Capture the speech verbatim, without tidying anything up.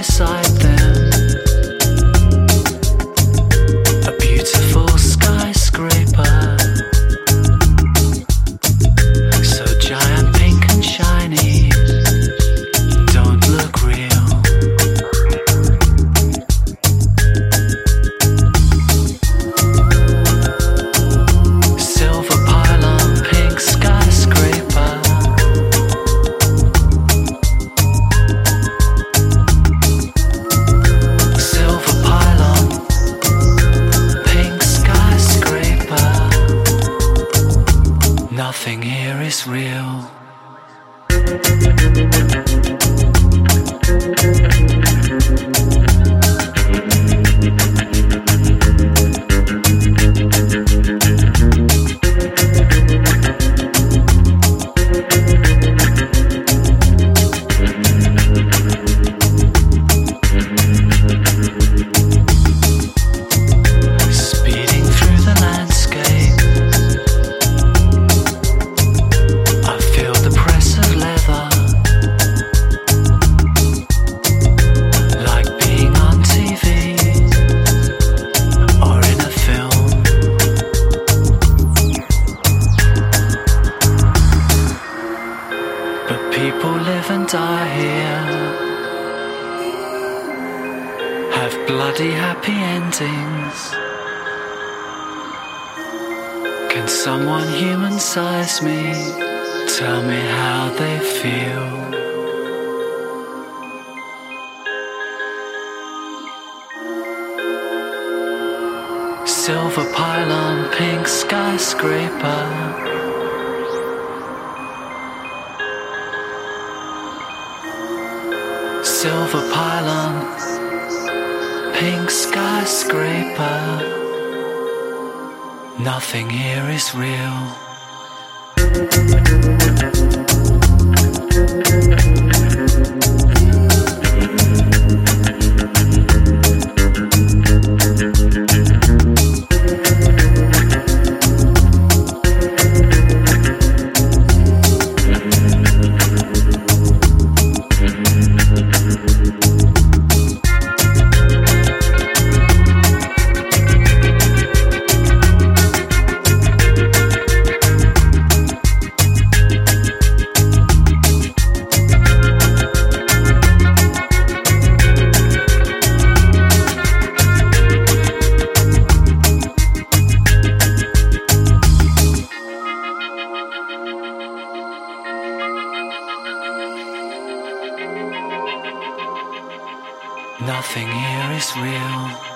beside them. A beautiful skyscraper, so giant, pink and shiny, don't look real. Silver pylon, pink skyscraper, silver pylon, pink skyscraper. Nothing here is real. Speeding through the landscape, I feel the press of leather, like being on T V or in a film. But people live and die here, have bloody happy endings. Can someone human size me? Tell me how they feel. Silver pylon, pink skyscraper, silver pylon, pink skyscraper. Nothing here is real. Nothing here is real.